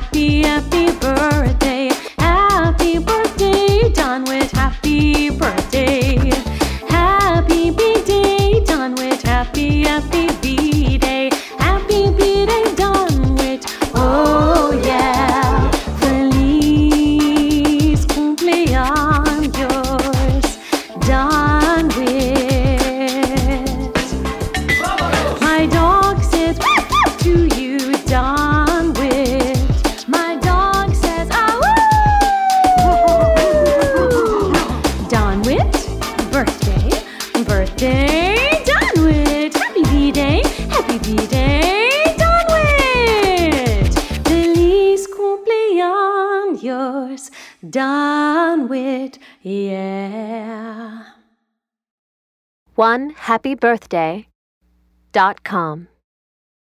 happy, happy birthday. Happy birthday, Donwit, happy birthday. Happy B-Day, Donwit, happy, happy B-Day. Happy B-Day, Donwit, oh yeah. Feliz cumpleaños, Donwit. My dog says to you, Donwit. My dog says, ah, woo! Donwit, birthday, birthday, Donwit. Happy B-Day, Donwit. Feliz cumpleaños, Donwit, yeah. OneHappyBirthday.com